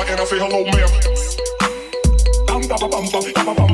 and I say hello, ma'am. Bum, bum, bum, bum, bum, bum, bum.